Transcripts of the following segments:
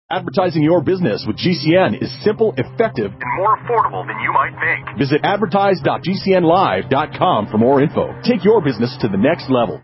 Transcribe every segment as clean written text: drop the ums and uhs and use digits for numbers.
Advertising your business with GCN is simple, effective, and more affordable than you might think. Visit advertise.gcnlive.com for more info. Take your business to the next level.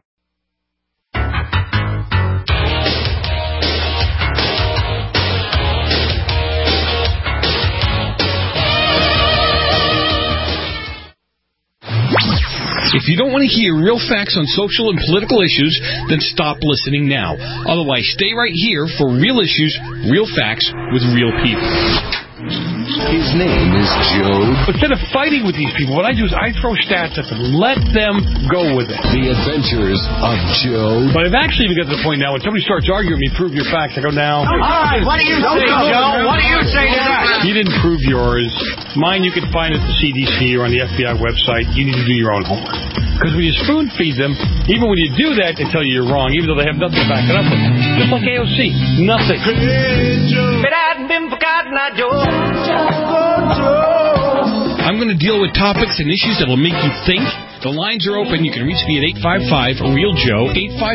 If you don't want to hear real facts on social and political issues, then stop listening now. Otherwise, stay right here for real issues, real facts, with real people. His name is Joe. Instead of fighting with these people, what I do is I throw stats at them. Let them go with it. The Adventures of Joe. But I've actually even got to the point now when somebody starts arguing with me, prove your facts, I go, now. All right, what do you say, Joe? What do you say to that? You didn't prove yours. Mine you can find at the CDC or on the FBI website. You need to do your own homework. Because when you spoon feed them, even when you do that, they tell you you're wrong, even though they have nothing to back it up with. Just like AOC. Nothing. If it hadn't been for Cotton Eye Joe. I'm going to deal with topics and issues that will make you think. The lines are open. You can reach me at 855-REAL-JOE,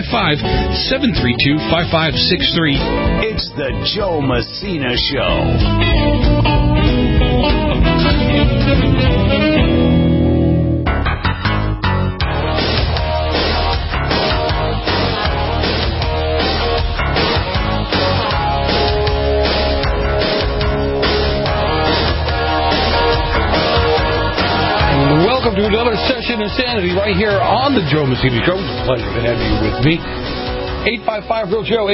855-732-5563. It's the Joe Messina Show. Welcome to another session of Insanity right here on the Joe Messina Show. It's a pleasure to have you with me. 855-REAL-JOE,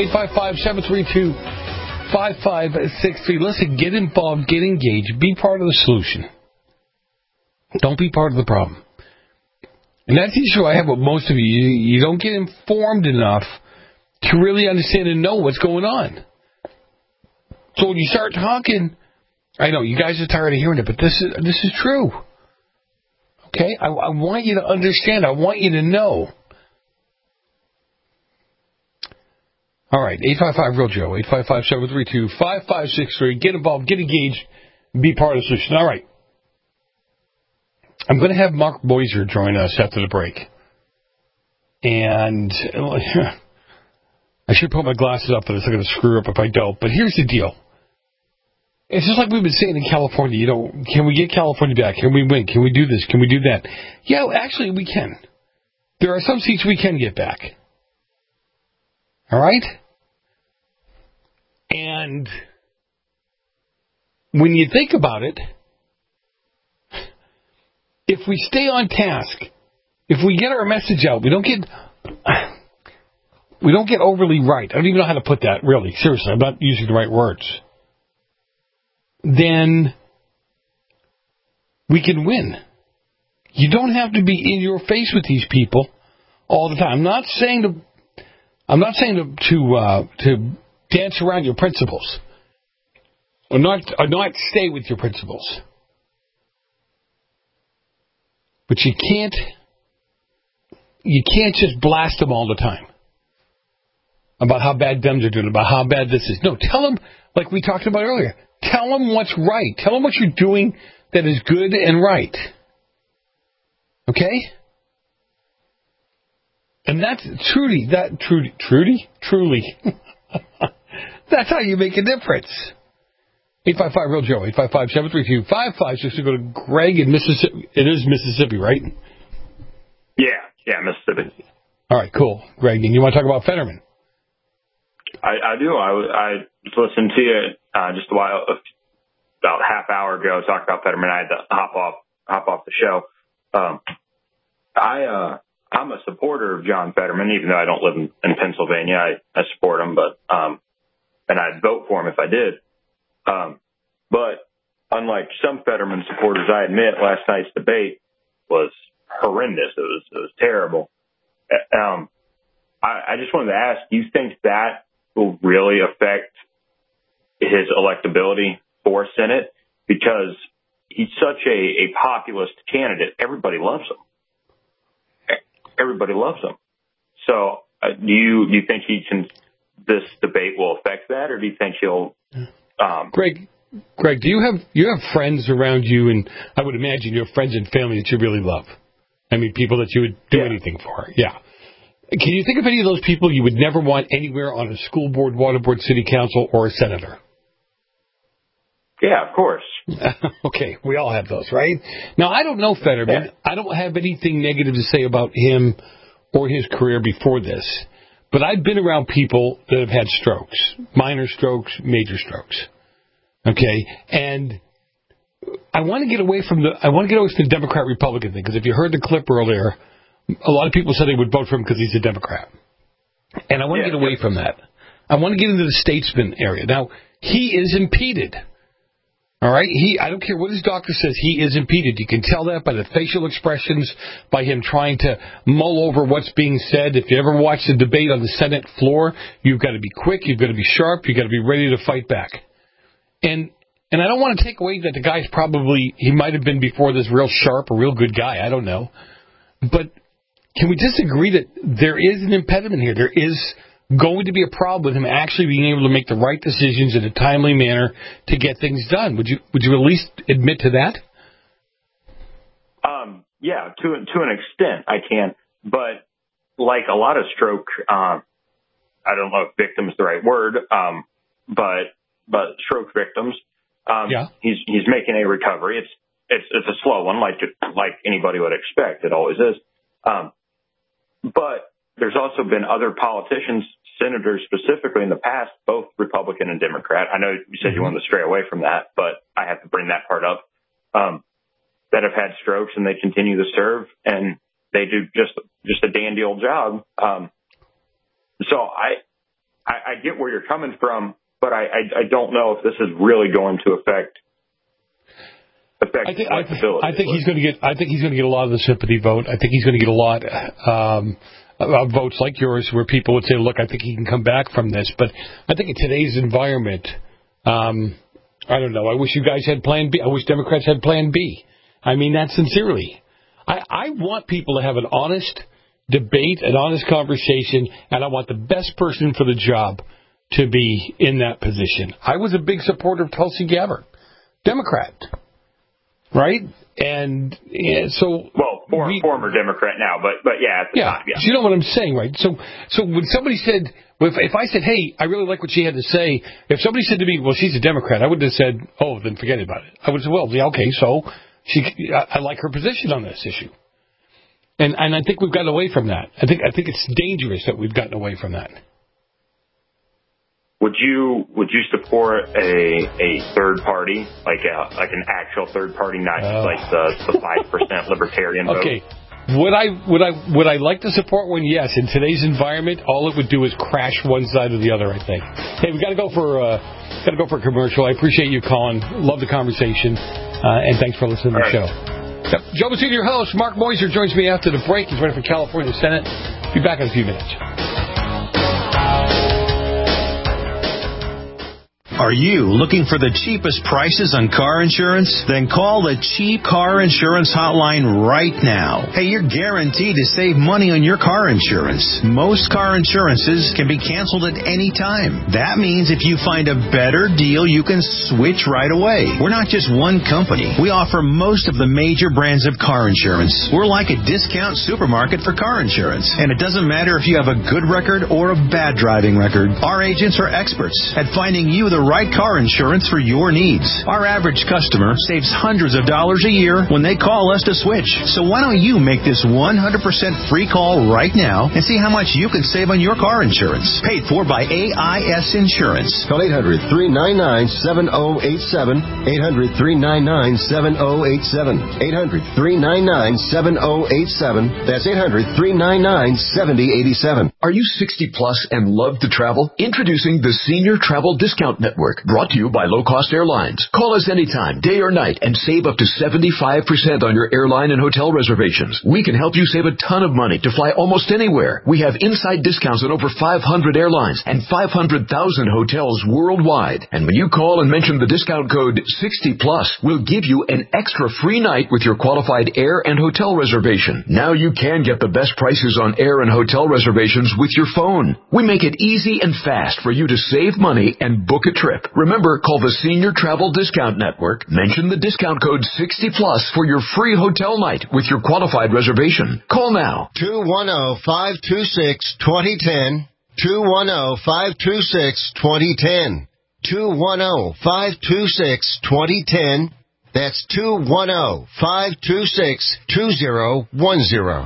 855-732-5563. Listen, get involved, get engaged, be part of the solution. Don't be part of the problem. And that's the issue I have with most of you. You don't get informed enough to really understand and know what's going on. So when you start talking, I know you guys are tired of hearing it, but this is true. Okay? I want you to understand. I want you to know. All right. 855-REAL-JOE. 855-732-5563. Get involved. Get engaged. Be part of the solution. All right. I'm going to have Mark Boiser join us after the break. And I should put my glasses up for this. I'm going to screw up if I don't. But here's the deal. It's just like we've been saying in California, can we get California back? Can we win? Can we do this? Can we do that? Yeah, actually, we can. There are some seats we can get back. All right? And when you think about it, if we stay on task, if we get our message out, we don't get overly right. I don't even know how to put that, really. Seriously, I'm not using the right words. Then we can win. You don't have to be in your face with these people all the time. I'm not saying to dance around your principles or not stay with your principles. But you can't just blast them all the time about how bad Dems are doing, about how bad this is. No, tell them, like we talked about earlier, tell them what's right. Tell them what you're doing that is good and right. Okay? And that's truly, that's how you make a difference. 855-REAL-JOE, 855-732-5563. Go to Greg in Mississippi. It is Mississippi, right? Yeah, Mississippi. All right, cool. Greg, and you want to talk about Fetterman? I do. I was listening to you just about a half hour ago talk about Fetterman. I had to hop off the show. I'm a supporter of John Fetterman, even though I don't live in Pennsylvania. I support him, but and I'd vote for him if I did. But unlike some Fetterman supporters, I admit last night's debate was horrendous. It was terrible. I just wanted to ask, do you think that will really affect his electability for Senate? Because he's such a populist candidate. Everybody loves him. Everybody loves him. So do you think this debate will affect that, or do you think he'll... Greg, do you have friends around you, and I would imagine you have friends and family that you really love? I mean, people that you would do anything for. Yeah. Can you think of any of those people you would never want anywhere on a school board, water board, city council, or a senator? Yeah, of course. Okay, we all have those, right? Now, I don't know Fetterman. Yeah. I don't have anything negative to say about him or his career before this. But I've been around people that have had strokes, minor strokes, major strokes. Okay, and I want to get away from the Democrat-Republican thing, because if you heard the clip earlier, a lot of people said they would vote for him because he's a Democrat. And I want to get away from that. I want to get into the statesman area. Now, he is impeded. All right? I don't care what his doctor says, he is impeded. You can tell that by the facial expressions, by him trying to mull over what's being said. If you ever watch the debate on the Senate floor, you've got to be quick, you've got to be sharp, you've got to be ready to fight back. And I don't want to take away that the guy's he might have been before this real sharp, a real good guy. I don't know. But can we just agree that there is an impediment here? There is going to be a problem with him actually being able to make the right decisions in a timely manner to get things done. Would you at least admit to that? Yeah, to an extent I can. But like a lot of stroke, I don't know if victim is the right word, but stroke victims, he's making a recovery. It's a slow one, like anybody would expect. It always is. But there's also been other politicians, senators specifically in the past, both Republican and Democrat. I know you said you wanted to stray away from that, but I have to bring that part up, that have had strokes and they continue to serve and they do just a dandy old job. So I get where you're coming from, but I don't know if this is really going to affect I think he's going to get a lot of the sympathy vote. I think he's going to get a lot of votes like yours, where people would say, "Look, I think he can come back from this." But I think in today's environment, I don't know. I wish you guys had Plan B. I wish Democrats had Plan B. I mean that sincerely. I want people to have an honest debate, an honest conversation, and I want the best person for the job to be in that position. I was a big supporter of Tulsi Gabbard, Democrat. Right? And so... Well, former Democrat now, but yeah, at the time, yeah. You know what I'm saying, right? So when somebody said... If I said, hey, I really like what she had to say, if somebody said to me, well, she's a Democrat, I wouldn't have said, oh, then forget about it. I would have said, well, yeah, okay, so I like her position on this issue. And I think we've gotten away from that. I think it's dangerous that we've gotten away from that. Would you support a third party, like an actual third party, not like the 5% libertarian vote? Okay. Would I like to support one? Yes. In today's environment, all it would do is crash one side or the other, I think. Hey, we got to go for a commercial. I appreciate you calling. Love the conversation, and thanks for listening to the show. Yep. Joe Messina, your host. Mark Moiser joins me after the break. He's running for California Senate. Be back in a few minutes. Are you looking for the cheapest prices on car insurance? Then call the Cheap Car Insurance Hotline right now. Hey, you're guaranteed to save money on your car insurance. Most car insurances can be canceled at any time. That means if you find a better deal, you can switch right away. We're not just one company. We offer most of the major brands of car insurance. We're like a discount supermarket for car insurance. And it doesn't matter if you have a good record or a bad driving record. Our agents are experts at finding you the right car insurance for your needs. Our average customer saves hundreds of dollars a year when they call us to switch. So why don't you make this 100% free call right now and see how much you can save on your car insurance. Paid for by AIS Insurance. Call 800-399-7087. 800-399-7087. 800-399-7087. That's 800-399-7087. Are you 60 plus and love to travel? Introducing the Senior Travel Discount Network, brought to you by Low Cost Airlines. Call us anytime, day or night, and save up to 75% on your airline and hotel reservations. We can help you save a ton of money to fly almost anywhere. We have inside discounts on over 500 airlines and 500,000 hotels worldwide. And when you call and mention the discount code 60+, we'll give you an extra free night with your qualified air and hotel reservation. Now you can get the best prices on air and hotel reservations with your phone. We make it easy and fast for you to save money and book a trip trip. Remember, call the Senior Travel Discount Network. Mention the discount code 60+ for your free hotel night with your qualified reservation. Call now. 210-526-2010. 210-526-2010. 210-526-2010. That's 210-526-2010.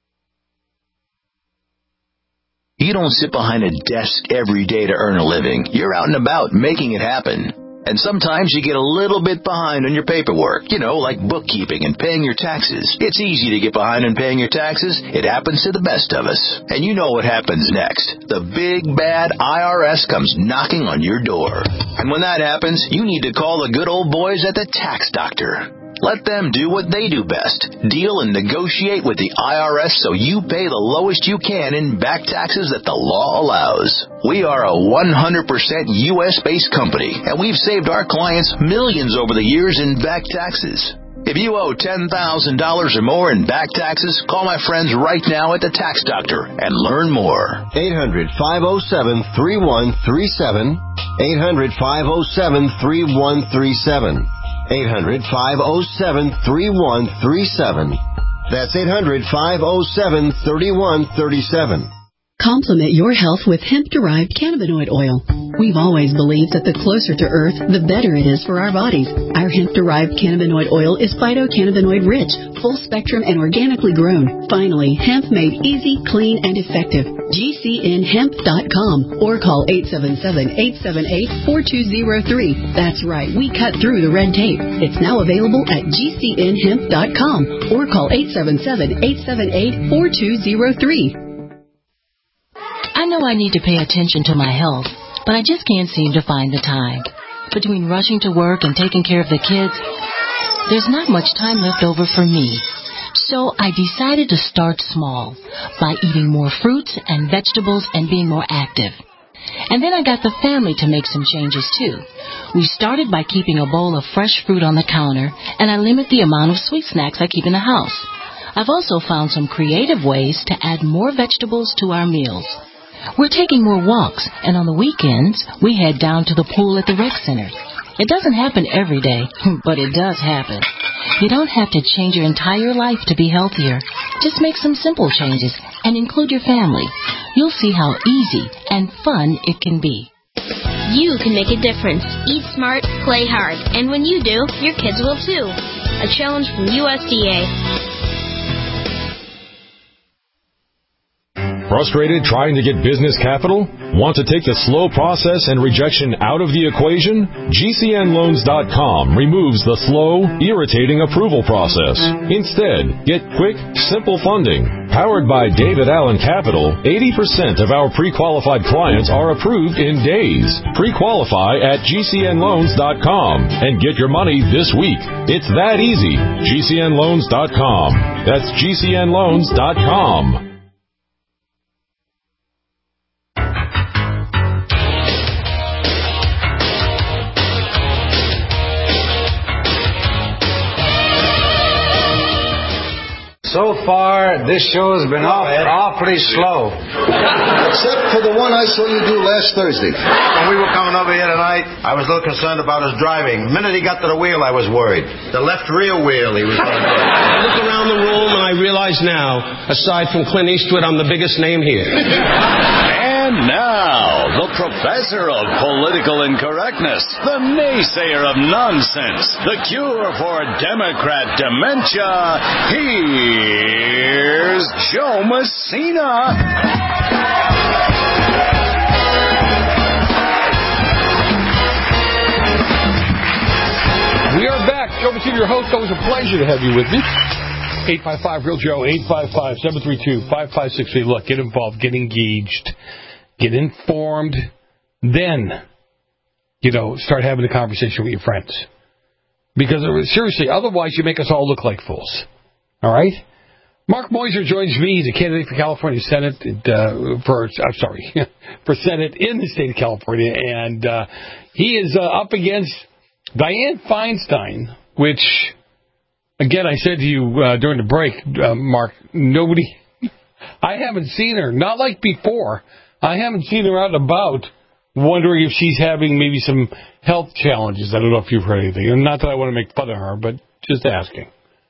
You don't sit behind a desk every day to earn a living. You're out and about making it happen. And sometimes you get a little bit behind on your paperwork, like bookkeeping and paying your taxes. It's easy to get behind on paying your taxes. It happens to the best of us. And you know what happens next. The big, bad IRS comes knocking on your door. And when that happens, you need to call the good old boys at the Tax Doctor. Let them do what they do best. Deal and negotiate with the IRS so you pay the lowest you can in back taxes that the law allows. We are a 100% U.S.-based company, and we've saved our clients millions over the years in back taxes. If you owe $10,000 or more in back taxes, call my friends right now at the Tax Doctor and learn more. 800-507-3137. 800-507-3137. 800-507-3137. That's 800-507-3137. Complement your health with hemp-derived cannabinoid oil. We've always believed that the closer to Earth, the better it is for our bodies. Our hemp-derived cannabinoid oil is phytocannabinoid-rich, full-spectrum, and organically grown. Finally, hemp made easy, clean, and effective. GCNhemp.com or call 877-878-4203. That's right, we cut through the red tape. It's now available at GCNhemp.com or call 877-878-4203. I know I need to pay attention to my health, but I just can't seem to find the time. Between rushing to work and taking care of the kids, there's not much time left over for me. So I decided to start small by eating more fruits and vegetables and being more active. And then I got the family to make some changes too. We started by keeping a bowl of fresh fruit on the counter, and I limit the amount of sweet snacks I keep in the house. I've also found some creative ways to add more vegetables to our meals. We're taking more walks, and on the weekends, we head down to the pool at the rec center. It doesn't happen every day, but it does happen. You don't have to change your entire life to be healthier. Just make some simple changes and include your family. You'll see how easy and fun it can be. You can make a difference. Eat smart, play hard. And when you do, your kids will too. A challenge from USDA. Frustrated trying to get business capital? Want to take the slow process and rejection out of the equation? GCNloans.com removes the slow, irritating approval process. Instead, get quick, simple funding. Powered by David Allen Capital, 80% of our pre-qualified clients are approved in days. Pre-qualify at GCNloans.com and get your money this week. It's that easy. GCNloans.com. That's GCNloans.com. So far, this show has been awfully slow. Except for the one I saw you do last Thursday. When we were coming over here tonight, I was a little concerned about his driving. The minute he got to the wheel, I was worried. The left rear wheel he was going to do. I look around the room and I realize now, aside from Clint Eastwood, I'm the biggest name here. And now, the professor of political incorrectness, the naysayer of nonsense, the cure for Democrat dementia, here's Joe Messina. We are back. Joe Messina, your host. Always a pleasure to have you with me. 855-REAL-JOE, 855-732-5563. Look, get involved, get engaged. Get informed, then, start having a conversation with your friends. Because, seriously, otherwise you make us all look like fools. All right? Mark Moiser joins me. He's a candidate for California Senate, for Senate in the state of California. And he is up against Dianne Feinstein, which, again, I said to you during the break, Mark, I haven't seen her, not like before. I haven't seen her out and about wondering if she's having maybe some health challenges. I don't know if you've heard anything. And not that I want to make fun of her, but just asking.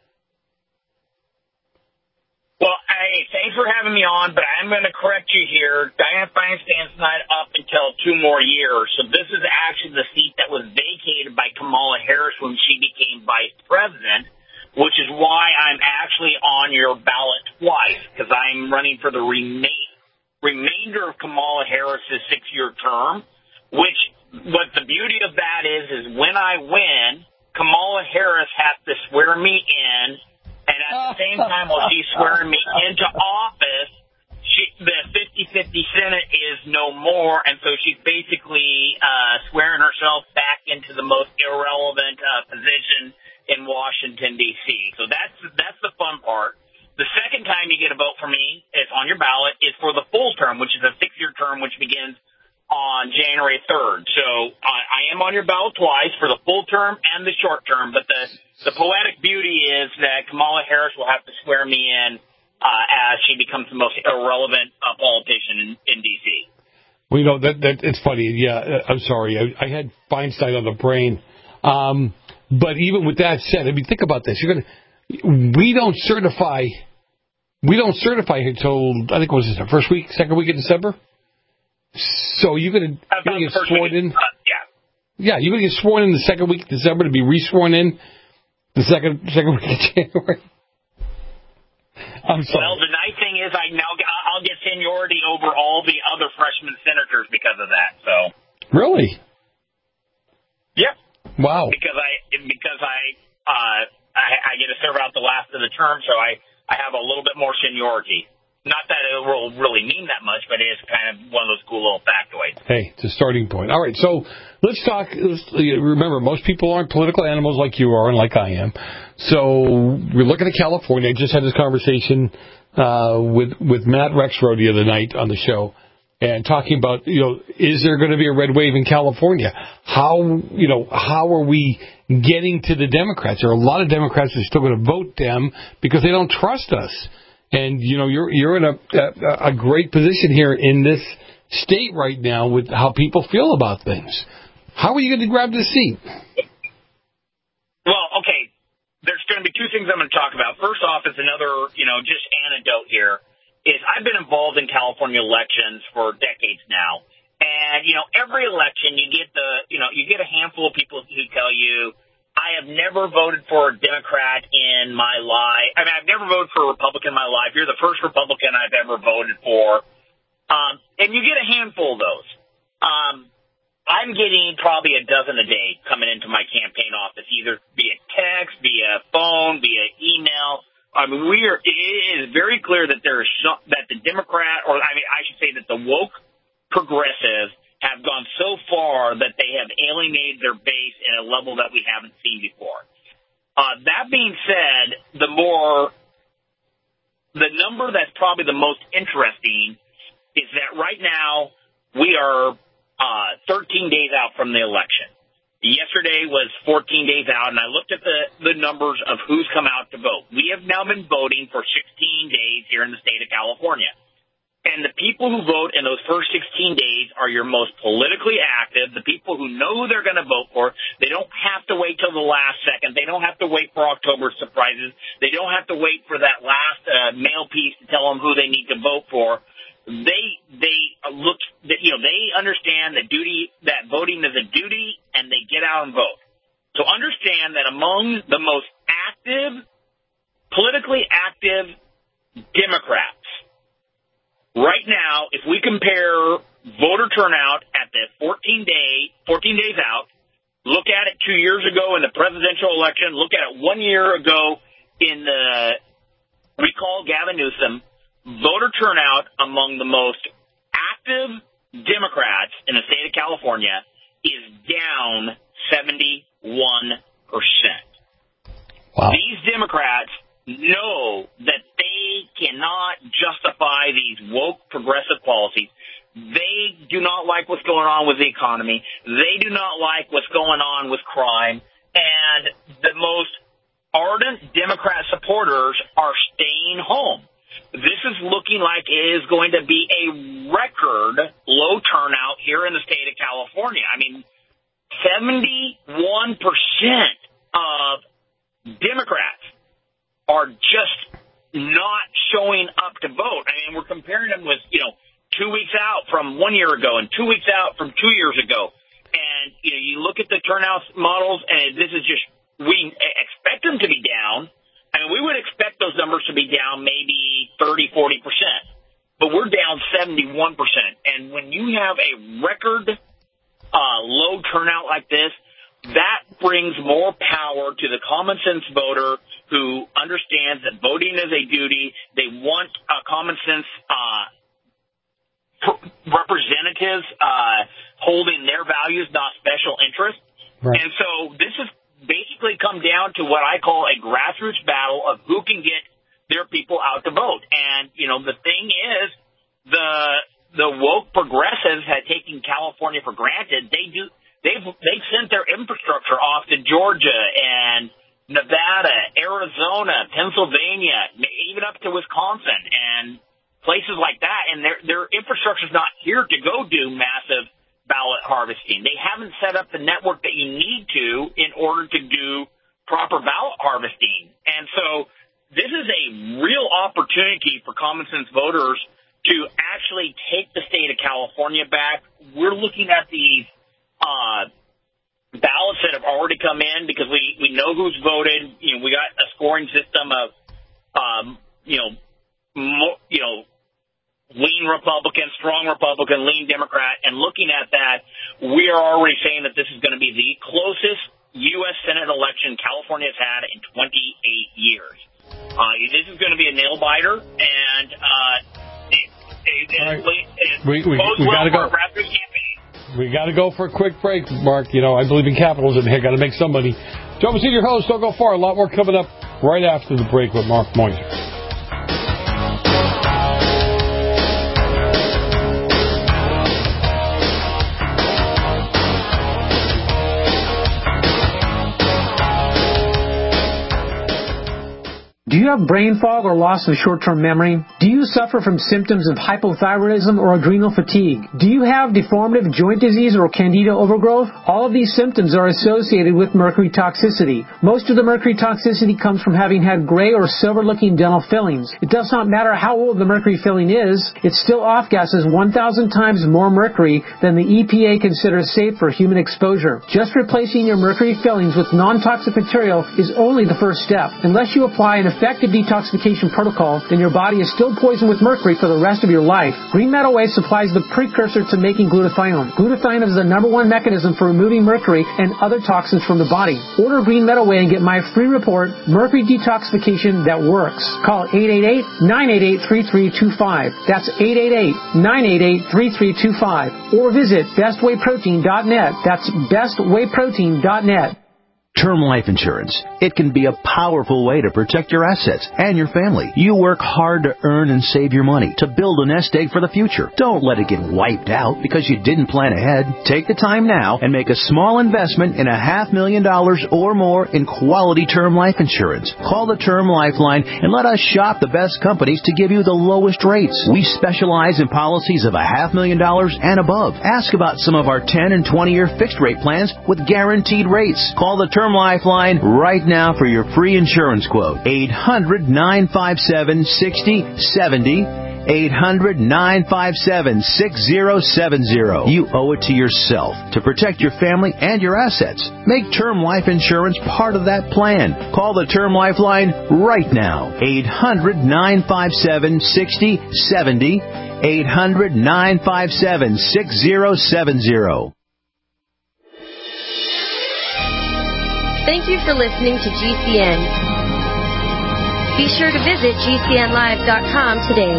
Well, hey, thanks for having me on, but I'm going to correct you here. Dianne Feinstein's not up until 2 more years, so this is actually the seat that was vacated by Kamala Harris when she became vice president, which is why I'm actually on your ballot twice, because I'm running for the remainder of Kamala Harris's 6-year term, which what the beauty of that is when I win, Kamala Harris has to swear me in. And at the same time, while she's swearing me into office, the 50-50 Senate is no more, and so she's basically swearing herself back into the most irrelevant position in Washington, D.C. So that's the fun part. The second time you get a vote for me, it's on your ballot, is for the full term, which is a 6-year term, which begins on January 3rd. So I am on your ballot twice for the full term and the short term, but the poetic beauty is that Kamala Harris will have to swear me in as she becomes the most irrelevant politician in D.C. Well, you know, that it's funny. Yeah, I'm sorry. I had Feinstein on the brain. But even with that said, I mean, think about this. We don't certify until, I think, what was it, the first week, second week of December? So you're going to get sworn in? Yeah, you're going to get sworn in the second week of December to be re-sworn in the second week of January. I'm sorry. Well, the nice thing is I'll get seniority over all the other freshman senators because of that. So. Really? Yep. Wow. Because I get to serve out the last of the term, so I have a little bit more seniority. Not that it will really mean that much, but it is kind of one of those cool little factoids. Hey, it's a starting point. All right, so let's talk. Remember, most people aren't political animals like you are and like I am. So we're looking at California. I just had this conversation with Matt Rexroad the other night on the show, and talking about, is there going to be a red wave in California? How are we getting to the Democrats? There are a lot of Democrats that are still going to vote Dem because they don't trust us. And, you're in a great position here in this state right now with how people feel about things. How are you going to grab this seat? Well, okay, there's going to be 2 things I'm going to talk about. First off is another, just anecdote here, is I've been involved in California elections for decades now. And, every election you get you get a handful of people who tell you, I have never voted for a Democrat in my life. I mean, I've never voted for a Republican in my life. You're the first Republican I've ever voted for. And you get a handful of those. I'm getting probably a dozen a day coming into my campaign office, either via text, via phone, via email. I mean, it is very clear that that the Democrat, I should say that the woke progressives have gone so far that they have alienated their base at a level that we haven't seen before. That being said, the number that's probably the most interesting is that right now we are 13 days out from the election. Yesterday was 14 days out, and I looked at the numbers of who's come out to vote. We have now been voting for 16 days here in the state of California. And the people who vote in those first 16 days are your most politically active, the people who know who they're going to vote for. They don't have to wait till the last second. They don't have to wait for October surprises. They don't have to wait for that last mail piece to tell them who they need to vote for. They understand that voting is a duty, and they get out and vote. So understand that among the most politically active Democrats, right now, if we compare voter turnout at the 14 days out, look at it 2 years ago in the presidential election, look at it 1 year ago in the recall Gavin Newsom, voter turnout among the most active Democrats in the state of California is down 71%. Wow. These Democrats know that they cannot justify these woke progressive policies. They do not like what's going on with the economy. They do not like what's going on with crime. And the most ardent Democrat supporters are staying home. this is looking like it is going to be a record low turnout here in the state of California. I mean, 71% of Democrats are just not showing up to vote. I mean, we're comparing them with, 2 weeks out from 1 year ago and 2 weeks out from 2 years ago. And, you look at the turnout models, and this is just, we expect them to be down. I mean, we would expect those numbers to be down maybe 30, 40%, but we're down 71%. And when you have a record low turnout like this, that brings more power to the common sense voter who understands that voting is a duty. They want common sense representatives holding their values, not special interests. Right. And so this is basically come down to what I call a grassroots battle of who can get their people out to vote. And, the thing is, the woke progressives had taken California for granted. They've sent their infrastructure off to Georgia and Nevada, Arizona, Pennsylvania, even up to Wisconsin and places like that. And their infrastructure is not here to go do massive ballot harvesting. They haven't set up the network that you need to in order to do proper ballot harvesting. And so this is a real opportunity for common sense voters to actually take the state of California back. We're looking at these ballots that have already come in because we know who's voted. We got a scoring system of, lean Republican, strong Republican, lean Democrat, and looking at that, we are already saying that this is going to be the closest U.S. Senate election California has had in 28 years. This is going to be a nail-biter, and we got to go. We got to go for a quick break, Mark. I believe in capitalism here. Got to make some money. Joe Messina, your host. Don't go far. A lot more coming up right after the break with Mark Moynihan. Do you have brain fog or loss of short-term memory? Do you suffer from symptoms of hypothyroidism or adrenal fatigue? Do you have deformative joint disease or candida overgrowth? All of these symptoms are associated with mercury toxicity. Most of the mercury toxicity comes from having had gray or silver-looking dental fillings. It does not matter how old the mercury filling is, it still off-gases 1,000 times more mercury than the EPA considers safe for human exposure. Just replacing your mercury fillings with non-toxic material is only the first step. Unless you apply an effective detoxification protocol, then your body is still poisoned with mercury for the rest of your life. Green Meadow Way supplies the precursor to making glutathione. Glutathione is the #1 mechanism for removing mercury and other toxins from the body. Order Green Meadow Way and get my free report, Mercury Detoxification That Works. Call 888-988-3325. That's 888-988-3325. Or visit bestwayprotein.net. That's bestwayprotein.net. Term life insurance. It can be a powerful way to protect your assets and your family. You work hard to earn and save your money to build a nest egg for the future. Don't let it get wiped out because you didn't plan ahead. Take the time now and make a small investment in $500,000 or more in quality term life insurance. Call the Term Lifeline and let us shop the best companies to give you the lowest rates. We specialize in policies of $500,000 and above. Ask about some of our 10 and 20-year fixed rate plans with guaranteed rates. Call the Term Lifeline right now for your free insurance quote. 800-957-6070. 800-957-6070. You owe it to yourself to protect your family and your assets. Make term life insurance part of that plan. Call the Term Lifeline right now. 800-957-6070. 800-957-6070. Thank you for listening to GCN. Be sure to visit GCNlive.com today.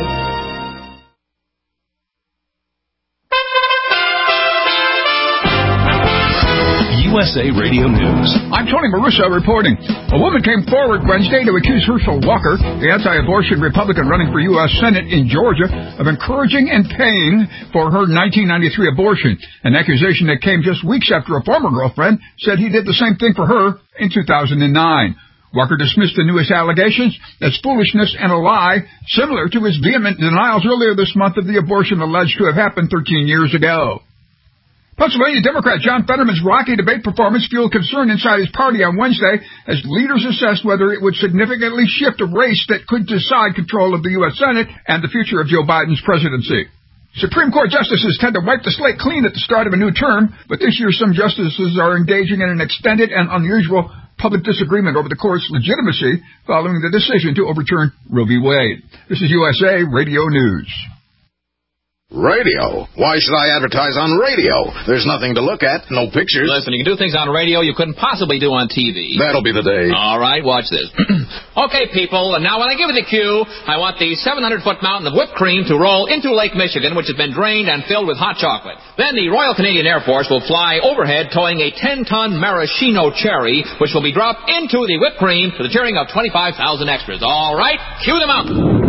USA Radio News. I'm Tony Marussa reporting. A woman came forward Wednesday to accuse Herschel Walker, the anti-abortion Republican running for U.S. Senate in Georgia, of encouraging and paying for her 1993 abortion, an accusation that came just weeks after a former girlfriend said he did the same thing for her in 2009. Walker dismissed the newest allegations as foolishness and a lie, similar to his vehement denials earlier this month of the abortion alleged to have happened 13 years ago. Pennsylvania Democrat John Fetterman's rocky debate performance fueled concern inside his party on Wednesday as leaders assessed whether it would significantly shift a race that could decide control of the U.S. Senate and the future of Joe Biden's presidency. Supreme Court justices tend to wipe the slate clean at the start of a new term, but this year some justices are engaging in an extended and unusual public disagreement over the court's legitimacy following the decision to overturn Roe v. Wade. This is USA Radio News. Radio? Why should I advertise on radio? There's nothing to look at, no pictures. Listen, you can do things on radio you couldn't possibly do on TV. That'll be the day. All right, watch this. Okay, people, and now when I give you the cue, I want the 700-foot mountain of whipped cream to roll into Lake Michigan, which has been drained and filled with hot chocolate. Then the Royal Canadian Air Force will fly overhead towing a 10-ton maraschino cherry, which will be dropped into the whipped cream to the cheering of 25,000 extras. All right, cue the mountain.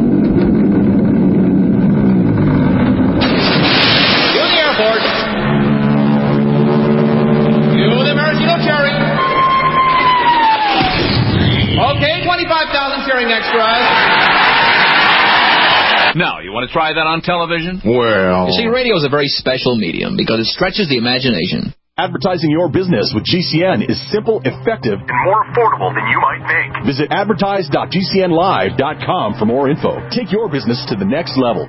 Okay, 25,000 cheering extras. Now, you want to try that on television? Well... You see, radio is a very special medium because it stretches the imagination. Advertising your business with GCN is simple, effective, and more affordable than you might think. Visit advertise.gcnlive.com for more info. Take your business to the next level.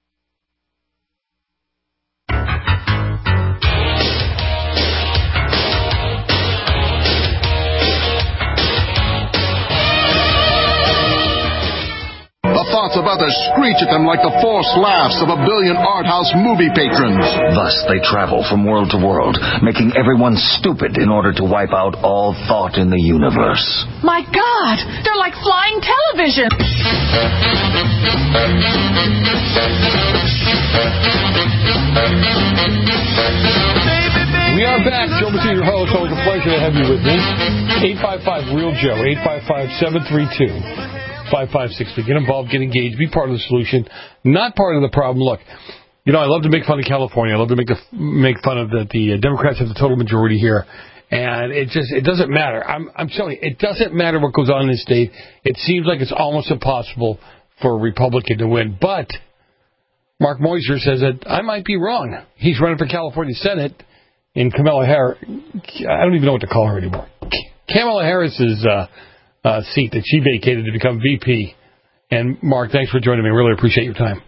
The thoughts of others screech at them like the forced laughs of a billion art house movie patrons. Thus they travel from world to world, making everyone stupid in order to wipe out all thought in the universe. My God! They're like flying television! We are back. Joe Messina, your host. Always a pleasure to have you with me. 855-REAL-JOE, 855-732. 5563. Get involved, get engaged, be part of the solution, not part of the problem. Look, you know, I love to make fun of California. I love to make fun of that the Democrats have the total majority here, and it doesn't matter. I'm telling you, it doesn't matter what goes on in this state. It seems like it's almost impossible for a Republican to win. But Mark Moyser says that I might be wrong. He's running for California Senate in Kamala Harris. I don't even know what to call her anymore. Kamala Harris's seat that she vacated to become VP. And Mark, thanks for joining me. Really appreciate your time.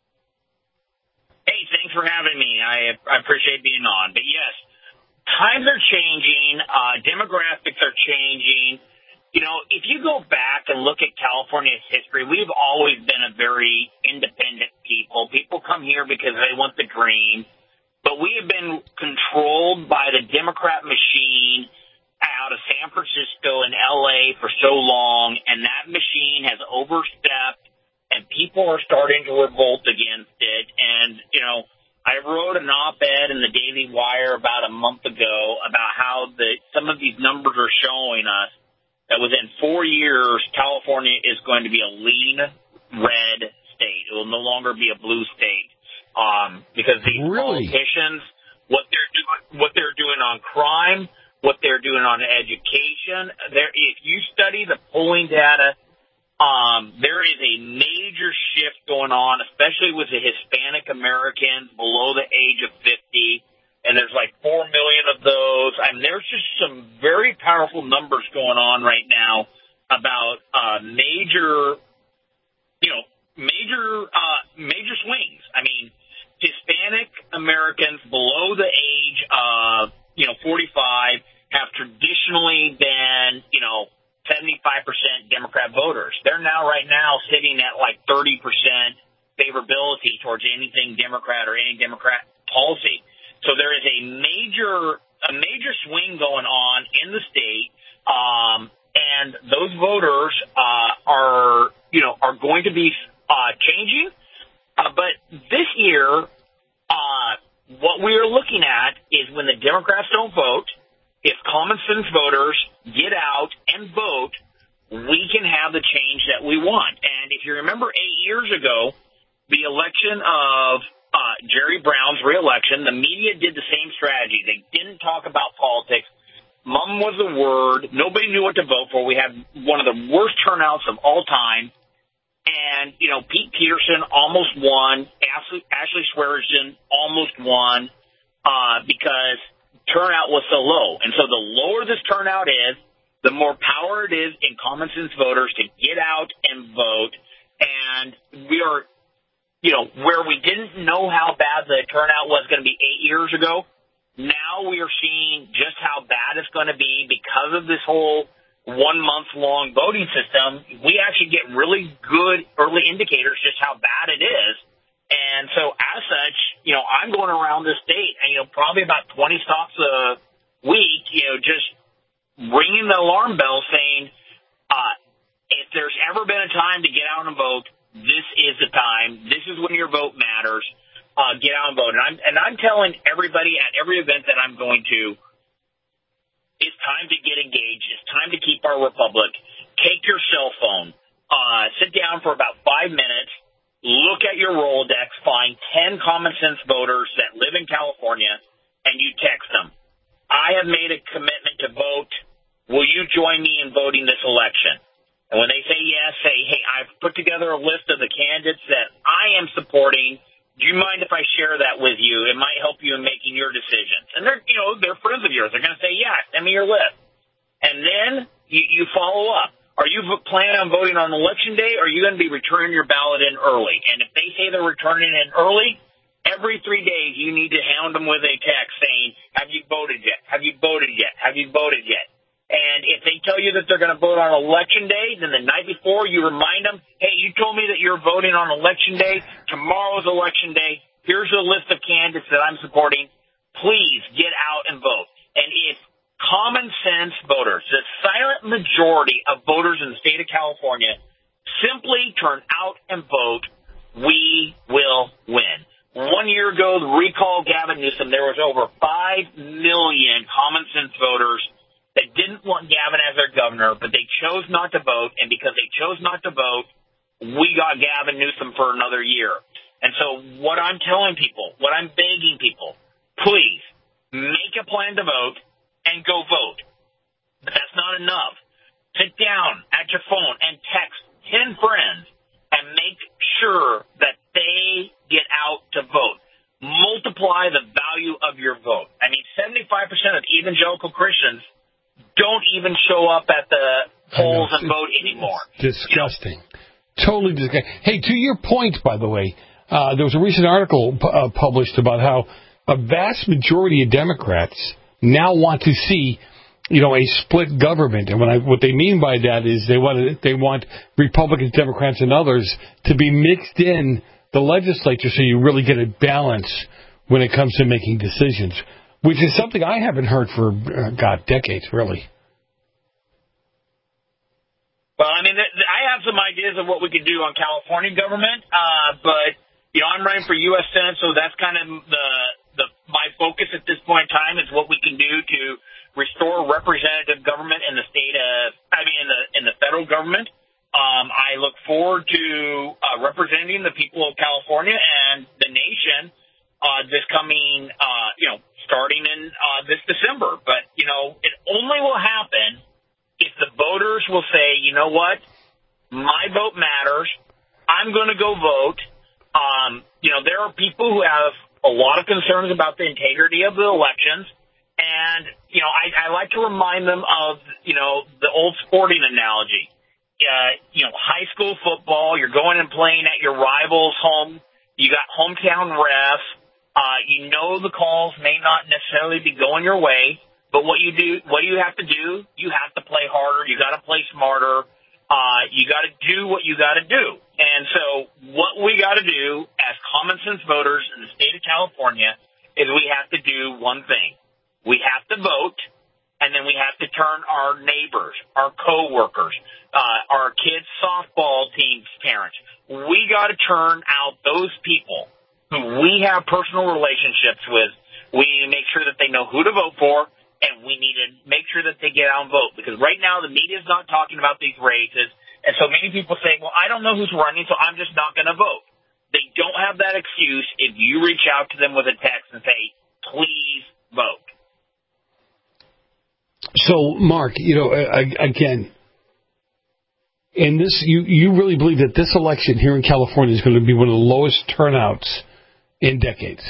Hey, thanks for having me. I appreciate being on. But yes, times are changing. Demographics are changing. You know, if you go back and look at California's history, we've always been a very independent people. People come here because they want the dream. But we have been controlled by the Democrat machine out of San Francisco and L.A. for so long, and that machine has overstepped, and people are starting to revolt against it. And, you know, I wrote an op-ed in the Daily Wire about a month ago about how some of these numbers are showing us that within 4 years, California is going to be a lean red state. It will no longer be a blue state because these politicians, what they're doing on crime, what they're doing on education. If you study the polling data, there is a major shift going on, especially with the Hispanic Americans below the age of 50, and there's like 4 million of those. I mean, there's just some very powerful numbers going on right now about major swings. I mean, Hispanic Americans below the age of 45 have traditionally been, 75% Democrat voters. They're right now sitting at like 30% favorability towards anything Democrat or any Democrat policy. So there is a major swing going on in the state, and those voters are going to be changing. But this year, what we are looking at is when the Democrats don't vote, if common sense voters get out and vote, we can have the change that we want. And if you remember 8 years ago, the election of Jerry Brown's reelection, the media did the same strategy. They didn't talk about politics. Mum dumb was the word. Nobody knew what to vote for. We had one of the worst turnouts of all time. And, Pete Peterson almost won. Ashley Swearingen almost won because turnout was so low. And so the lower this turnout is, the more power it is in common sense voters to get out and vote. And we are, where we didn't know how bad the turnout was going to be 8 years ago, now we are seeing just how bad it's going to be because of this whole 1 month long voting system. We actually get really good early indicators just how bad it is. And so as such, I'm going around the state and, probably about 20 stops a week, just ringing the alarm bell saying, if there's ever been a time to get out and vote, this is the time. This is when your vote matters. Get out and vote. And I'm telling everybody at every event that I'm going to, it's time to get engaged. It's time to keep our republic. Take your cell phone, sit down for about 5 minutes, look at your Rolodex, find 10 common sense voters that live in California, and you text them. I have made a commitment to vote. Will you join me in voting this election? And when they say yes, say, hey, I've put together a list of the candidates that I am supporting. Do you mind if I share that with you? It might help you in making your decisions. And they're friends of yours. They're going to say, yeah, send me your list. And then you follow up. Are you planning on voting on election day, or are you going to be returning your ballot in early? And if they say they're returning it early, every 3 days you need to hound them with a text saying, have you voted yet? Have you voted yet? Have you voted yet? And if they tell you that they're going to vote on election day, then the night before you remind them, hey, you told me that you're voting on election day. Tomorrow's election day. Here's a list of candidates that I'm supporting. Please get out and vote. And if common sense voters, the silent majority of voters in the state of California, simply turn out and vote, we will win. 1 year ago, the recall Gavin Newsom, there was over 5 million common sense voters that didn't want Gavin as their governor, but they chose not to vote, and because they chose not to vote, we got Gavin Newsom for another year. And so what I'm telling people, what I'm begging people, please make a plan to vote and go vote. But that's not enough. Sit down at your phone and text 10 friends and make sure that they get out to vote. Multiply the value of your vote. I mean, 75% of evangelical Christians don't even show up at the polls and vote anymore. Disgusting. Totally disgusting. Hey, to your point, by the way, there was a recent article published about how a vast majority of Democrats now want to see, a split government. And what they mean by that is they want Republicans, Democrats, and others to be mixed in the legislature so you really get a balance when it comes to making decisions, which is something I haven't heard for, decades, really. Well, I mean, I have some ideas of what we could do on California government, but, I'm running for U.S. Senate, so that's kind of my focus at this point in time is what we can do to restore representative government in the in the federal government. I look forward to representing the people of California and the nation this coming, starting in this December. But, it only will happen if the voters will say, you know what, my vote matters. I'm going to go vote. There are people who have a lot of concerns about the integrity of the elections. And, I like to remind them of, the old sporting analogy. High school football, you're going and playing at your rival's home. You got hometown refs. The calls may not necessarily be going your way, but what do you have to do? You have to play harder. You got to play smarter. You got to do what you got to do. And so what we got to do as common sense voters in the state of California is we have to do one thing. We have to vote, and then we have to turn our neighbors, our coworkers, our kids' softball team's parents. We got to turn out those people who we have personal relationships with. We need to make sure that they know who to vote for, and we need to make sure that they get out and vote. Because right now the media is not talking about these races, and so many people say, well, I don't know who's running, so I'm just not going to vote. They don't have that excuse if you reach out to them with a text and say, please vote. So, Mark, again, in this, you really believe that this election here in California is going to be one of the lowest turnouts in decades?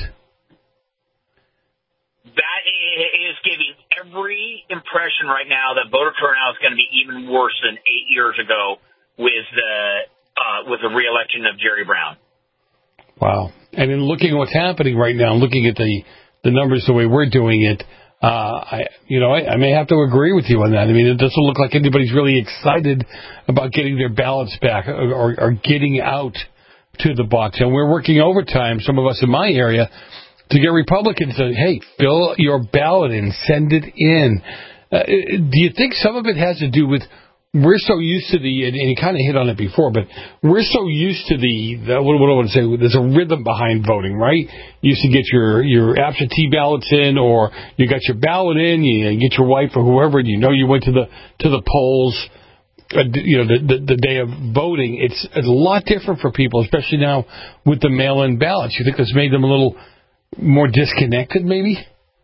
That is giving every impression right now that voter turnout is going to be even worse than 8 years ago with the re-election of Jerry Brown. Wow. And in looking at what's happening right now, looking at the numbers the way we're doing it, I may have to agree with you on that. I mean, it doesn't look like anybody's really excited about getting their ballots back or getting out to the box. And we're working overtime, some of us in my area, to get Republicans to, hey, fill your ballot in, send it in. Do you think some of it has to do with we're so used to and you kind of hit on it before, but we're so used to what do I want to say? There's a rhythm behind voting, right? You used to get your absentee ballots in, or you got your ballot in, you get your wife or whoever, and you went to the polls, the day of voting. It's a lot different for people, especially now with the mail-in ballots. You think that's made them a little more disconnected, maybe?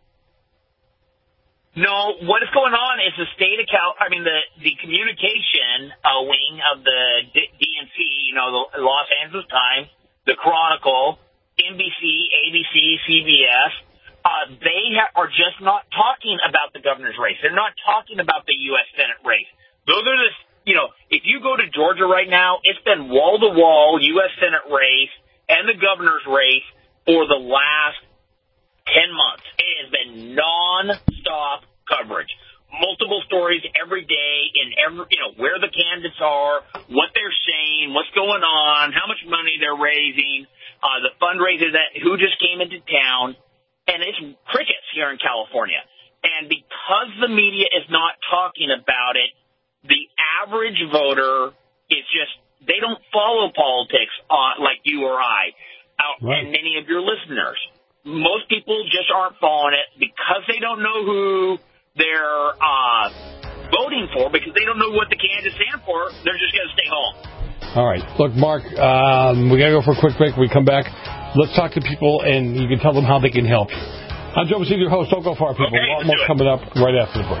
No, what is going on is the state of the communication wing of the DNC, the Los Angeles Times, the Chronicle, NBC, ABC, CBS, they are just not talking about the governor's race. They're not talking about the U.S. Senate race. Those are if you go to Georgia right now, it's been wall-to-wall U.S. Senate race and the governor's race for the last 10 months. It has been non-stop coverage. Multiple stories every day in where the candidates are, what they're saying, what's going on, how much money they're raising, the fundraiser who just came into town, and it's crickets here in California. And because the media is not talking about it, the average voter is just, they don't follow politics like you or I, and many of your listeners. Most people just aren't following it because they don't know who they're voting for, because they don't know what the candidates stand for. They're just going to stay home. All right. Look, Mark, we got to go for a quick break. When we come back, let's talk to people, and you can tell them how they can help you. I'm Joe Messina, your host. Don't go far, people. Okay, a lot more coming up right after the break.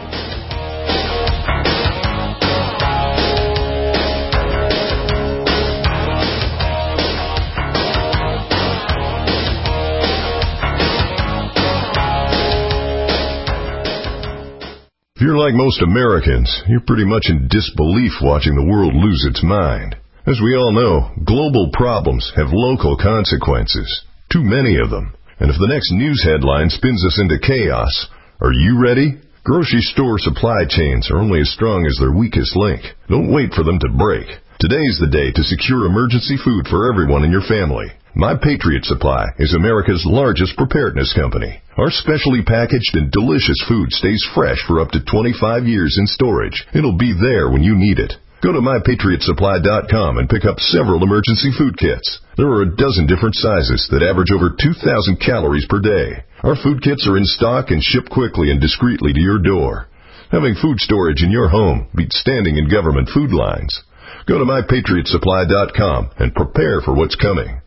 If you're like most Americans, you're pretty much in disbelief watching the world lose its mind. As we all know, global problems have local consequences, too many of them. And if the next news headline spins us into chaos, are you ready? Grocery store supply chains are only as strong as their weakest link. Don't wait for them to break. Today's the day to secure emergency food for everyone in your family. My Patriot Supply is America's largest preparedness company. Our specially packaged and delicious food stays fresh for up to 25 years in storage. It'll be there when you need it. Go to MyPatriotSupply.com and pick up several emergency food kits. There are a dozen different sizes that average over 2,000 calories per day. Our food kits are in stock and ship quickly and discreetly to your door. Having food storage in your home beats standing in government food lines. Go to MyPatriotSupply.com and prepare for what's coming.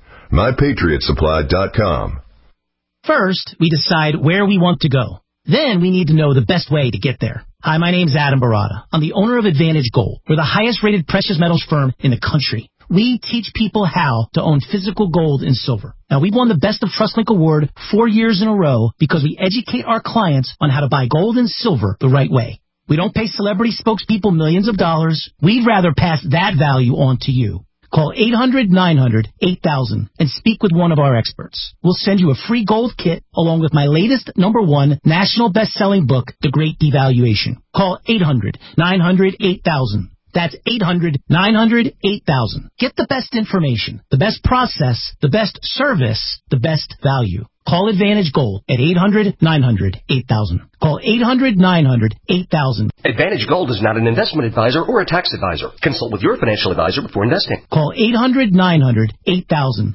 MyPatriotSupply.com. First, we decide where we want to go. Then we need to know the best way to get there. Hi, my name's Adam Barada. I'm the owner of Advantage Gold. We're the highest rated precious metals firm in the country. We teach people how to own physical gold and silver. Now, we've won the Best of TrustLink Award 4 years in a row because we educate our clients on how to buy gold and silver the right way. We don't pay celebrity spokespeople millions of dollars. We'd rather pass that value on to you. Call 800-900-8000 and speak with one of our experts. We'll send you a free gold kit along with my latest #1 national best-selling book, The Great Devaluation. Call 800-900-8000. That's 800-900-8000. Get the best information, the best process, the best service, the best value. Call Advantage Gold at 800-900-8000. Call 800-900-8000. Advantage Gold is not an investment advisor or a tax advisor. Consult with your financial advisor before investing. Call 800-900-8000.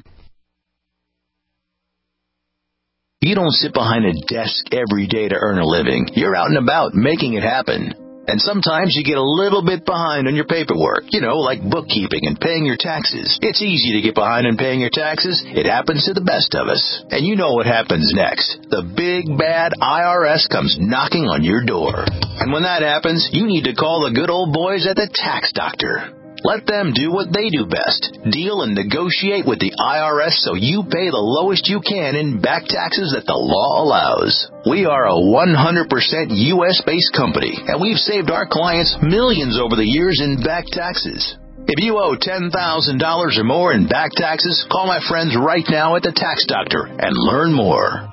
You don't sit behind a desk every day to earn a living. You're out and about making it happen. And sometimes you get a little bit behind on your paperwork, like bookkeeping and paying your taxes. It's easy to get behind on paying your taxes. It happens to the best of us. And you know what happens next. The big, bad IRS comes knocking on your door. And when that happens, you need to call the good old boys at the Tax Doctor. Let them do what they do best. Deal and negotiate with the IRS so you pay the lowest you can in back taxes that the law allows. We are a 100% U.S.-based company, and we've saved our clients millions over the years in back taxes. If you owe $10,000 or more in back taxes, call my friends right now at the Tax Doctor and learn more.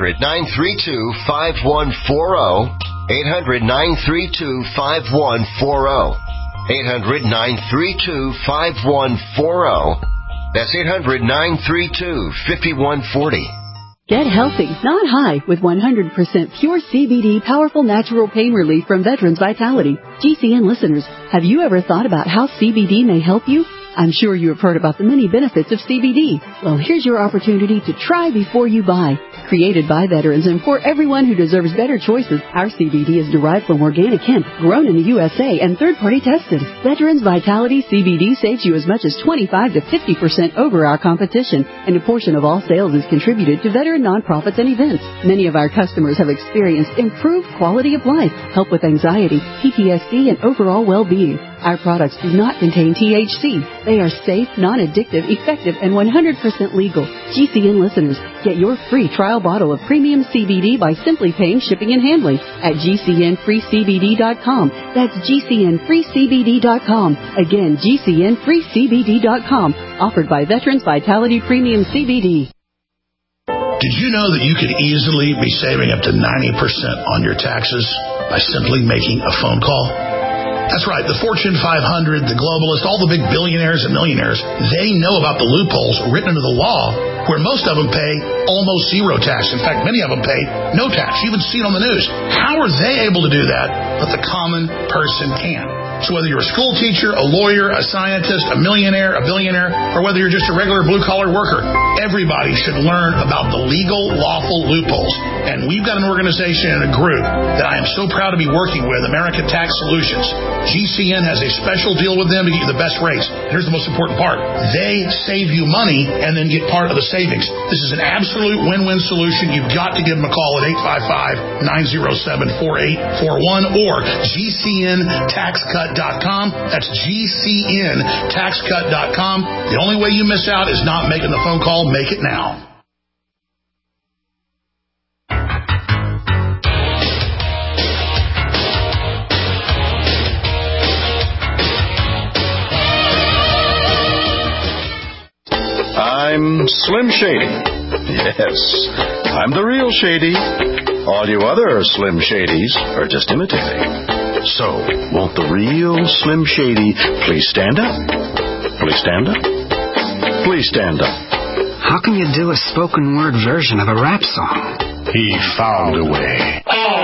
800-932-5140. 800-932-5140. 800-932-5140. That's 800-932-5140. Get healthy, not high, with 100% pure CBD powerful natural pain relief from Veterans Vitality. GCN listeners, have you ever thought about how CBD may help you? I'm sure you have heard about the many benefits of CBD. Well, here's your opportunity to try before you buy. Created by veterans and for everyone who deserves better choices, our CBD is derived from organic hemp, grown in the USA, and third-party tested. Veterans Vitality CBD saves you as much as 25 to 50% over our competition, and a portion of all sales is contributed to veteran nonprofits and events. Many of our customers have experienced improved quality of life, help with anxiety, PTSD, and overall well-being. Our products do not contain THC. They are safe, non-addictive, effective, and 100% legal. GCN listeners, get your free trial bottle of premium CBD by simply paying shipping and handling at GCNFreeCBD.com. That's GCNFreeCBD.com. Again, GCNFreeCBD.com. Offered by Veterans Vitality Premium CBD. Did you know that you could easily be saving up to 90% on your taxes by simply making a phone call? That's right. The Fortune 500, the globalists, all the big billionaires and millionaires, they know about the loopholes written into the law where most of them pay almost zero tax. In fact, many of them pay no tax. You even see it on the news. How are they able to do that, but the common person can't? So whether you're a school teacher, a lawyer, a scientist, a millionaire, a billionaire, or whether you're just a regular blue-collar worker, everybody should learn about the legal, lawful loopholes. And we've got an organization and a group that I am so proud to be working with, American Tax Solutions. GCN has a special deal with them to get you the best rates. Here's the most important part. They save you money and then get part of the savings. This is an absolute win-win solution. You've got to give them a call at 855-907-4841 or GCNTaxCut.com. That's GCNTaxCut.com. The only way you miss out is not making the phone call. Make it now. I'm Slim Shady. Yes, I'm the real Shady. All you other Slim Shadys are just imitating. So, won't the real Slim Shady please stand up? Please stand up? Please stand up. How can you do a spoken word version of a rap song? He found a way.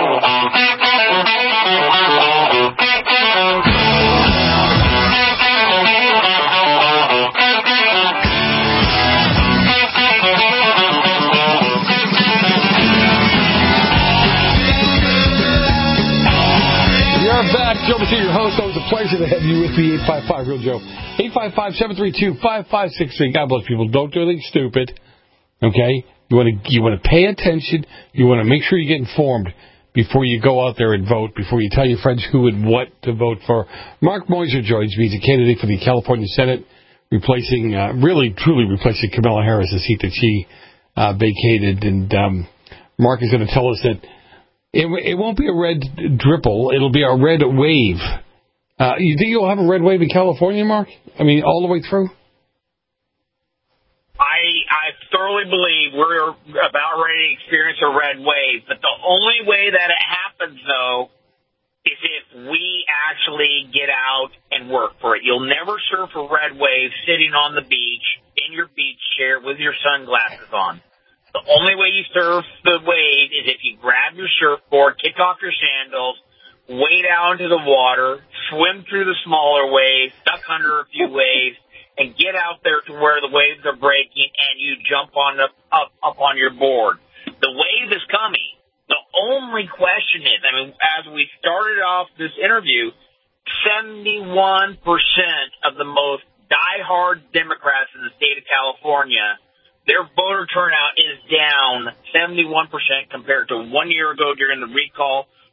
Joe Messina, your host. Always a pleasure to have you with me. 855 Real Joe. 855-732-5563. God bless people. Don't do anything stupid. Okay? You want to pay attention. You want to make sure you get informed before you go out there and vote. Before you tell your friends who and what to vote for. Mark Moser joins me. He's a candidate for the California Senate, really truly replacing Kamala Harris, the seat that she vacated. And Mark is going to tell us that it won't be a red dripple. It'll be a red wave. You think you'll have a red wave in California, Mark? I mean, all the way through? I thoroughly believe we're about ready to experience a red wave. But the only way that it happens, though, is if we actually get out and work for it. You'll never surf a red wave sitting on the beach in your beach chair with your sunglasses on. The only way you surf the wave is if you grab your surfboard, kick off your sandals, wade out into the water, swim through the smaller waves, duck under a few waves, and get out there to where the waves are breaking and you jump on up on your board. The wave is coming. The only question is, as we started off this interview, 71% of the most diehard Democrats in the state of California, their voter turnout is down 71% compared to 1 year ago during the recall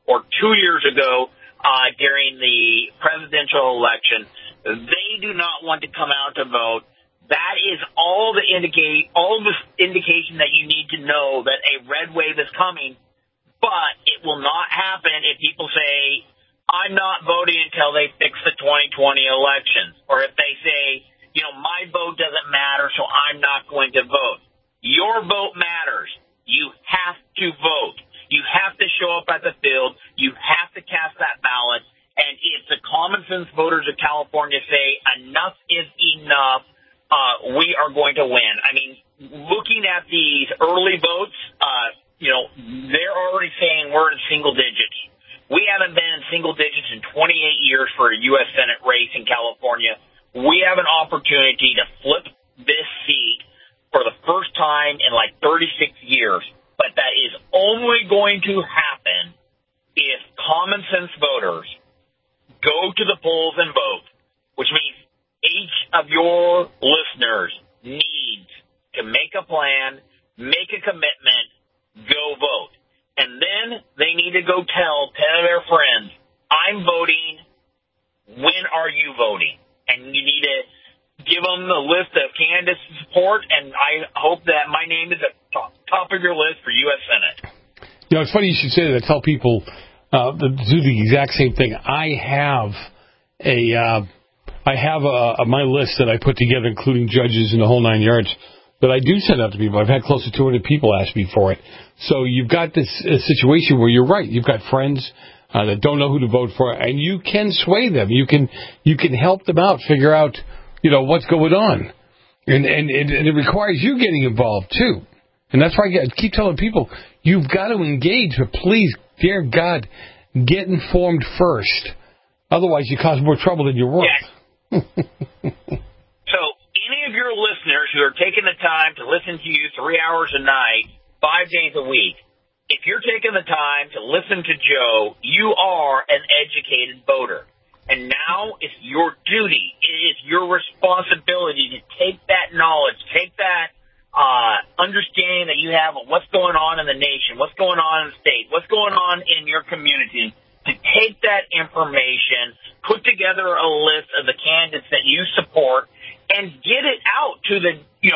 or 2 years ago during the presidential election. They do not want to come out to vote. That is all the indication that you need to know that a red wave is coming, but it will not happen if people say, I'm not voting until they fix the 2020 elections, or if they say, my vote doesn't matter, so I'm not going to vote. Your vote matters. You have to vote. You have to show up at the field. You have to cast that ballot. And if the common sense voters of California say enough is enough, we are going to win. I mean, looking at these early votes, they're already saying we're in single digits. We haven't been in single digits in 28 years for a U.S. Senate race in California. We have an opportunity to flip this seat for the first time in like 36 years. But that is only going to happen if common sense voters go to the polls and vote, which means each of your listeners needs to make a plan, make a commitment, go vote. And then they need to go tell 10 of their friends, I'm voting, when are you voting? And you need to give them the list of candidates to support, and I hope that my name is at the top of your list for U.S. Senate. It's funny you should say that. I tell people to do the exact same thing. I have my list that I put together, including judges and the whole 9 yards, that I do send out to people. I've had close to 200 people ask me for it. So you've got this situation where you're right. You've got friends that don't know who to vote for, and you can sway them. You can help them out, figure out what's going on, and it requires you getting involved too. And that's why I keep telling people you've got to engage. But please, dear God, get informed first. Otherwise, you cause more trouble than you're worth. Yes. So, any of your listeners who are taking the time to listen to you 3 hours a night, 5 days a week, if you're taking the time to listen to Joe, you are an educated voter. And now it's your duty, it is your responsibility to take that knowledge, take that understanding that you have of what's going on in the nation, what's going on in the state, what's going on in your community, to take that information, put together a list of the candidates that you support, and get it out to the 10, 50,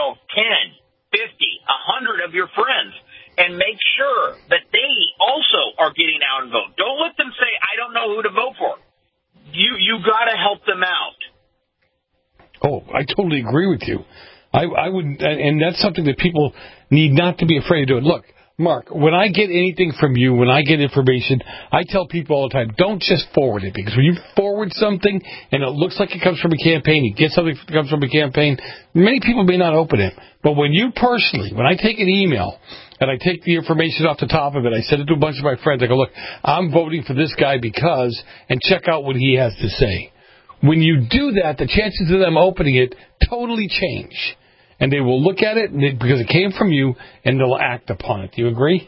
100 of your friends, and make sure that they also are getting out and vote. Don't let them say, I don't know who to vote for. You got to help them out. Oh, I totally agree with you. I would, and that's something that people need not to be afraid of doing. Look, Mark, when I get anything from you, when I get information, I tell people all the time, don't just forward it, because when you forward something and it looks like it comes from a campaign, you get something that comes from a campaign, many people may not open it. But when you personally, when I take an email and I take the information off the top of it, I send it to a bunch of my friends, I go, look, I'm voting for this guy because, and check out what he has to say. When you do that, the chances of them opening it totally change. And they will look at it because it came from you, and they'll act upon it. Do you agree?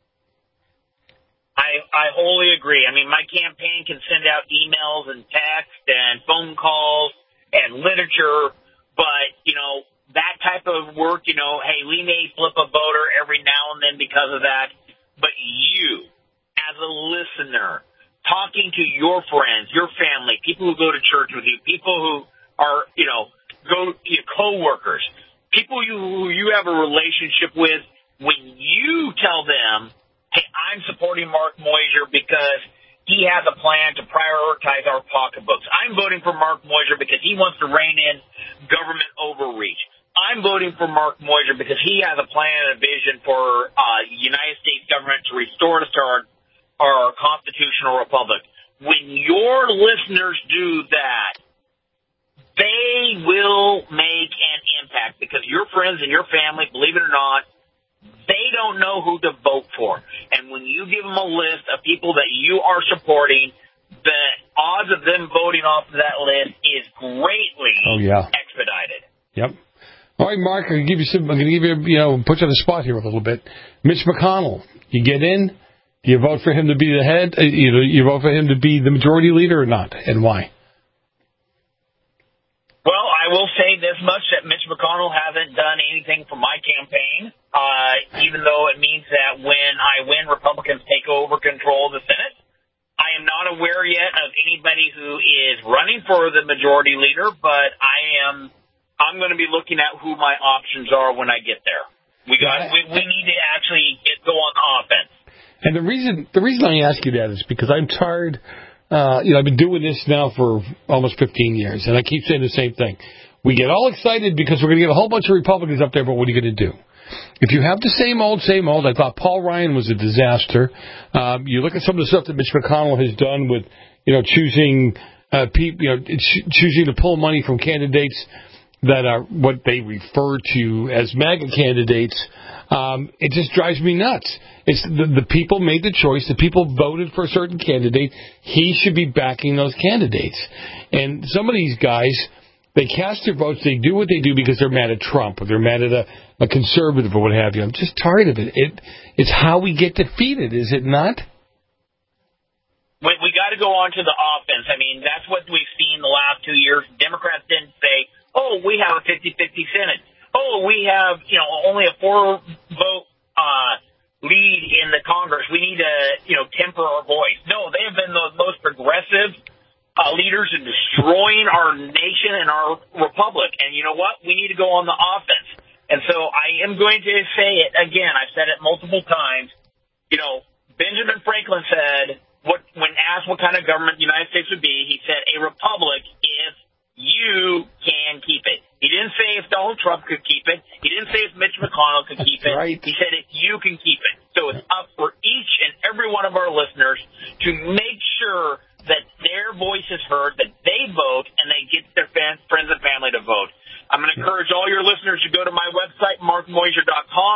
I wholly agree. I mean, my campaign can send out emails and text and phone calls and literature, but, that type of work, hey, we may flip a voter every now and then because of that, but you, as a listener, talking to your friends, your family, people who go to church with you, people who are, co-workers, people who you have a relationship with, when you tell them, hey, I'm supporting Mark Moyser because he has a plan to prioritize our pocketbooks. I'm voting for Mark Moyser because he wants to rein in government overreach. I'm voting for Mark Moyser because he has a plan and a vision for the United States government to restore us to our constitutional republic. When your listeners do that, they will make an impact, because your friends and your family, believe it or not, they don't know who to vote for. And when you give them a list of people that you are supporting, the odds of them voting off of that list is greatly expedited. Yep. All right, Mark, I'm going to give you, put you on the spot here a little bit. Mitch McConnell, you get in, do you vote for him to be the head? You vote for him to be the majority leader or not, and why? Well, I will say this much, that Mitch McConnell hasn't done anything for my campaign, even though it means that when I win, Republicans take over control of the Senate. I am not aware yet of anybody who is running for the majority leader, but I'm going to be looking at who my options are when I get there. We need to actually go on offense. And the reason I ask you that is because I'm tired. I've been doing this now for almost 15 years, and I keep saying the same thing. We get all excited because we're going to get a whole bunch of Republicans up there, but what are you going to do? If you have the same old, I thought Paul Ryan was a disaster. You look at some of the stuff that Mitch McConnell has done with, choosing choosing to pull money from candidates that are what they refer to as MAGA candidates. It just drives me nuts. It's the people made the choice. The people voted for a certain candidate. He should be backing those candidates. And some of these guys, they cast their votes. They do what they do because they're mad at Trump or they're mad at a conservative or what have you. I'm just tired of it. It's how we get defeated, is it not? We got to go on to the offense. I mean, that's what we've seen the last 2 years. Democrats didn't say, oh, we have a 50-50 Senate. Oh, we have, only a 4-vote lead in the Congress. We need to, temper our voice. No, they have been the most progressive leaders in destroying our nation and our republic. And you know what? We need to go on the offense. And so I am going to say it again. I've said it multiple times. Benjamin Franklin said, when asked what kind of government the United States would be, he said, a republic if you can keep it. He didn't say if Donald Trump could keep it. He didn't say if Mitch McConnell could keep it. Right. He said if you can keep it. So it's up for each and every one of our listeners to make sure that their voice is heard, that they vote, and they get their friends and family to vote. I'm going to encourage all your listeners to go to my website, markmoyser.com,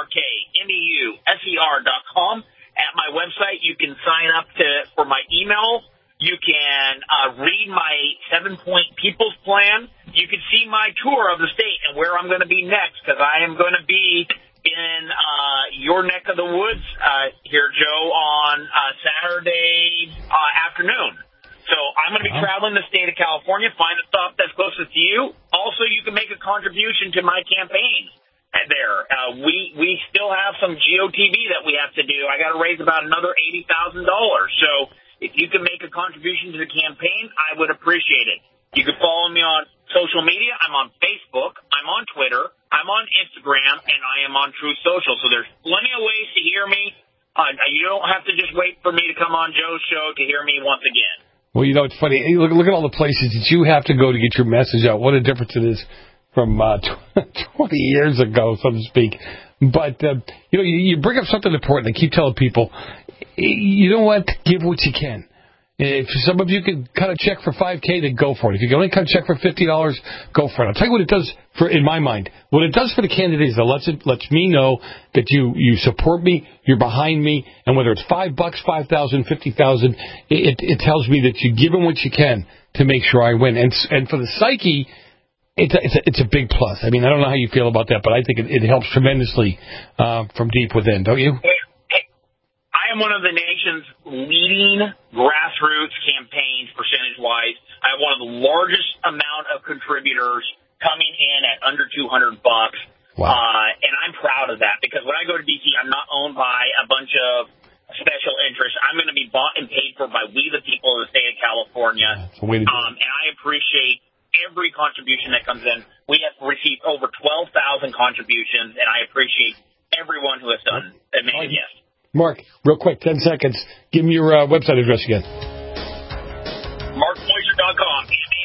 MARKMEUSER.com. At my website, you can sign up for my email. You can read my 7-point People's Plan. You can see my tour of the state and where I'm going to be next, because I am going to be in your neck of the woods here, Joe, on Saturday afternoon. So I'm going to be traveling the state of California. Find a stop that's closest to you. Also, you can make a contribution to my campaign there. We still have some GOTV that we have to do. I got to raise about another $80,000. So if you can make a contribution to the campaign, I would appreciate it. You can follow me on social media. I'm on Facebook. I'm on Twitter. I'm on Instagram. And I am on Truth Social. So there's plenty of ways to hear me. You don't have to just wait for me to come on Joe's show to hear me once again. Well, it's funny. Look at all the places that you have to go to get your message out. What a difference it is from 20 years ago, so to speak. But, you bring up something important. I keep telling people, you know what? Give what you can. If some of you can cut a check for $5,000, then go for it. If you can only cut a check for $50, go for it. I'll tell you what it does in my mind. What it does for the candidates is it lets me know that you support me, you're behind me, and whether it's $5, $5,000, $50,000, it tells me that you're giving what you can to make sure I win. And for the psyche, it's a big plus. I mean, I don't know how you feel about that, but I think it helps tremendously from deep within, don't you? I am one of the nation's leading grassroots campaigns percentage-wise. I have one of the largest amount of contributors coming in at under $200. Wow. And I'm proud of that because when I go to D.C., I'm not owned by a bunch of special interests. I'm going to be bought and paid for by we the people of the state of California. And I appreciate every contribution that comes in. We have received over 12,000 contributions, and I appreciate everyone who has done and made it yes. Mark, real quick, 10 seconds. Give me your website address again. MarkMoyser.com,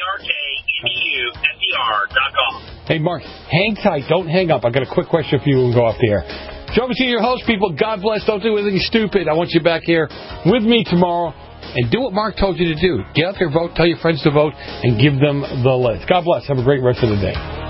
MARKMEUSER.com. Hey, Mark, hang tight. Don't hang up. I've got a quick question for you and go off the air. Joe Messina, your host, people. God bless. Don't do anything stupid. I want you back here with me tomorrow. And do what Mark told you to do. Get out there, vote, tell your friends to vote, and give them the list. God bless. Have a great rest of the day.